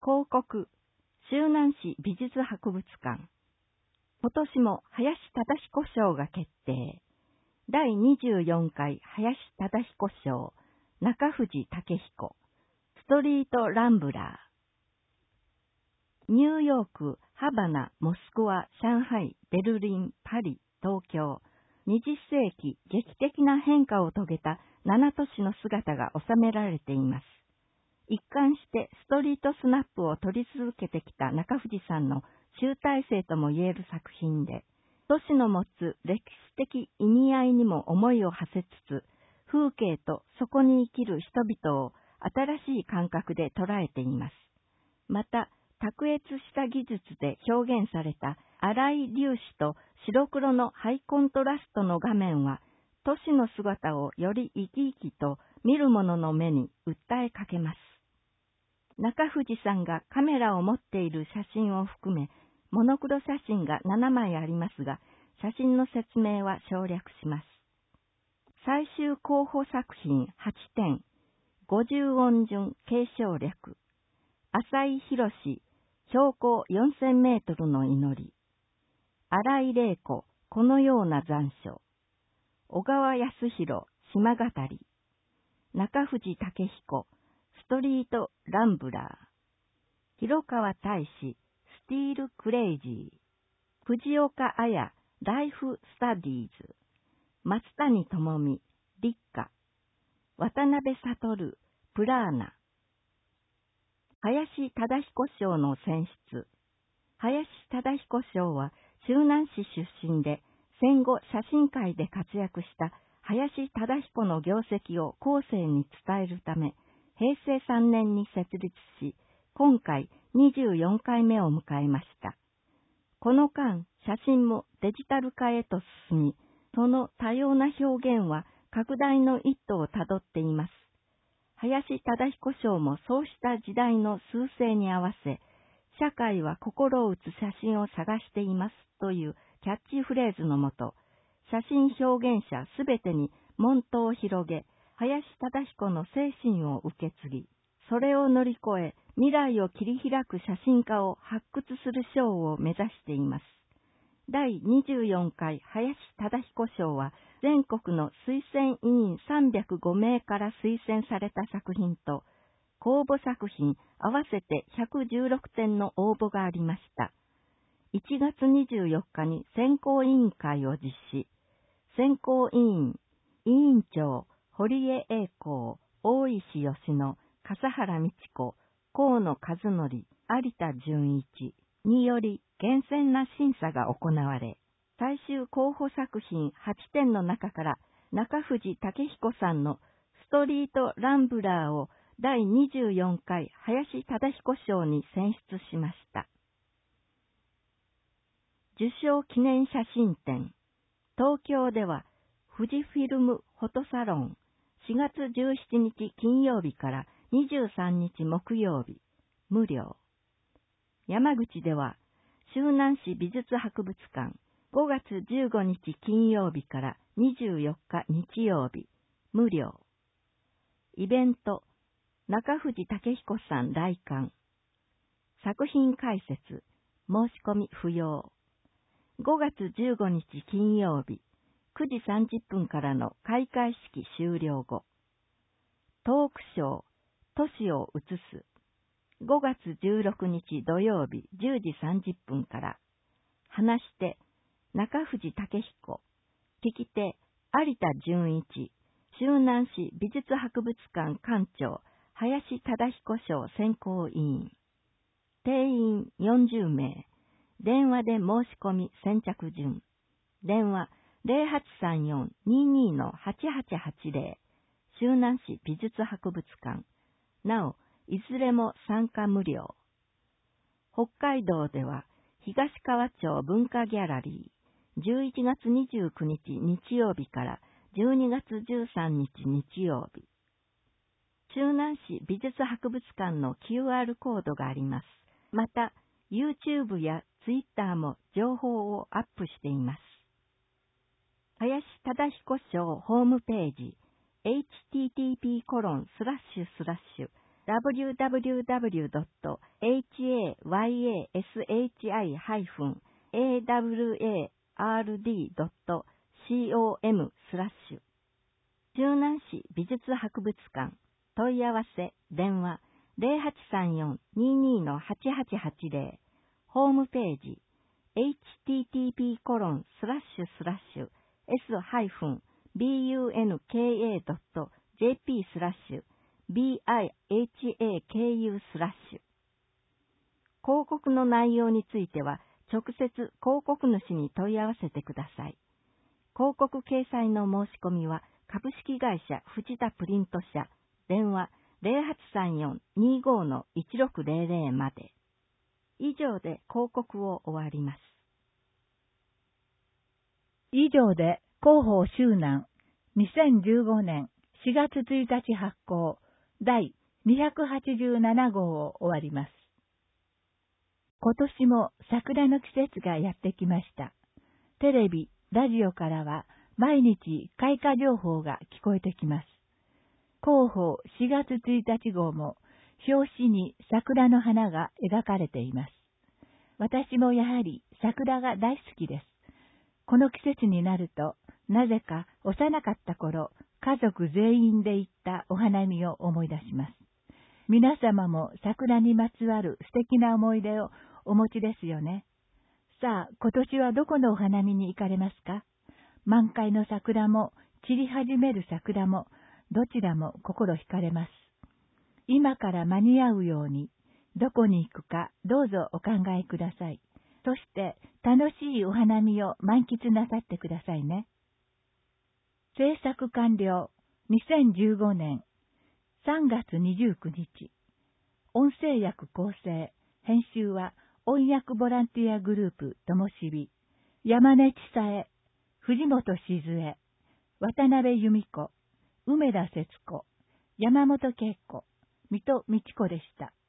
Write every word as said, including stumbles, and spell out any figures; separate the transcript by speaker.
Speaker 1: 広告、周南市美術博物館。今年も林忠彦賞が決定。だいにじゅうよんかい林忠彦賞、中藤武彦、ストリートランブラー。ニューヨーク、ハバナ、モスクワ、上海、ベルリン、パリ、東京、にじゅっせいき劇的な変化を遂げたなな都市の姿が収められています。一貫してストリートスナップを撮り続けてきた中藤さんの集大成とも言える作品で、都市の持つ歴史的意味合いにも思いを馳せつつ、風景とそこに生きる人々を新しい感覚で捉えています。また、卓越した技術で表現された粗い粒子と白黒のハイコントラストの画面は、都市の姿をより生き生きと見る者の目に訴えかけます。中藤さんがカメラを持っている写真を含め、モノクロ写真がななまいありますが、写真の説明は省略します。最終候補作品はちてん、ごじゅうおん順継承略、浅井博士、標高よんせんメートルの祈り、新井玲子、このような残暑、小川康弘、島語り、中藤武彦、ストリートランブラー、広川大志、スティールクレイジー、藤岡綾、ライフスタディーズ、松谷智美、立花、渡辺悟、プラーナ、林忠彦賞の選出。林忠彦賞は周南市出身で、戦後写真界で活躍した林忠彦の業績を後世に伝えるため、へいせいさんねんに設立し、今回にじゅうよんかいめを迎えました。この間、写真もデジタル化へと進み、その多様な表現は拡大の一途をたどっています。林忠彦賞もそうした時代の趨勢に合わせ、社会は心を打つ写真を探していますというキャッチフレーズのもと、写真表現者すべてに門戸を広げ、林忠彦の精神を受け継ぎ、それを乗り越え未来を切り開く写真家を発掘する賞を目指しています。だいにじゅうよんかい林忠彦賞は全国の推薦委員さんびゃくごめいから推薦された作品と、公募作品合わせてひゃくじゅうろくてんの応募がありました。いちがつにじゅうよっかに選考委員会を実施。選考委員、委員長、堀江栄光、大石義野、笠原道子、河野和則、有田純一により厳選な審査が行われ、最終候補作品はちてんの中から中藤武彦さんのストリートランブラーをだいにじゅうよんかい林忠彦賞に選出しました。受賞記念写真展。東京では富士フィルムフォトサロンしがつじゅうしちにち金曜日からにじゅうさんにち木曜日無料。山口では周南市美術博物館ごがつじゅうごにち金曜日からにじゅうよっか日曜日無料。イベント中藤武彦さん来館。作品解説申し込み不要。ごがつじゅうごにち金曜日くじさんじゅっぷんからの開会式終了後。トークショー都市を映す。ごがつじゅうろくにち土曜日じゅうじさんじゅっぷんから。話し手中藤武彦。聞き手有田純一。周南市美術博物館館長林忠彦賞選考委員。定員よんじゅうめい。電話で申し込み先着順。電話 ゼロはちさんよん にーにー はちはちはちゼロ。周南市美術博物館。なお、いずれも参加無料。北海道では東川町文化ギャラリー。じゅういちがつにじゅうくにち日曜日からじゅうにがつじゅうさんにち日曜日。周南市美術博物館の キューアール コードがあります。また、YouTube や Twitter も情報をアップしています。林忠彦賞ホームページ エイチティーティーピーコロンスラッシュスラッシュダブリューダブリューダブリュードットエイチエーワイエーエスエイチアイエーダブリューエーアールディードットコム スラッシュ周南市美術博物館問い合わせ電話 ゼロはちさんよん にーにー はちはちはちゼロ ホームページ エイチティーティーピーコロンスラッシュスラッシュエスハイフンビーユーエヌケーエードットジェーピー スラッシュ ビーアイエイチエーケーユー スラッシュ広告の内容については直接広告主に問い合わせてください。広告掲載の申し込みは株式会社藤田プリント社電話 ゼロはちさんよん にーごー いちろくゼロゼロ まで。以上で広告を終わります。
Speaker 2: 以上で広報周南にせんじゅうごねんしがつついたち発行第にひゃくはちじゅうななごうを終わります。今年も桜の季節がやってきました。テレビ、ラジオからは毎日開花情報が聞こえてきます。広報しがつついたち号も表紙に桜の花が描かれています。私もやはり桜が大好きです。この季節になると、なぜか幼かった頃、家族全員で行ったお花見を思い出します。皆様も桜にまつわる素敵な思い出をお持ちですよね。さあ、今年はどこのお花見に行かれますか？満開の桜も散り始める桜もどちらも心惹かれます。今から間に合うようにどこに行くかどうぞお考えください。そして楽しいお花見を満喫なさってくださいね。制作完了にせんじゅうごねんさんがつにじゅうくにち音声訳構成編集は音訳ボランティアグループともしび山根千佐恵藤本静江渡辺由美子梅田節子山本恵子水戸道子でした。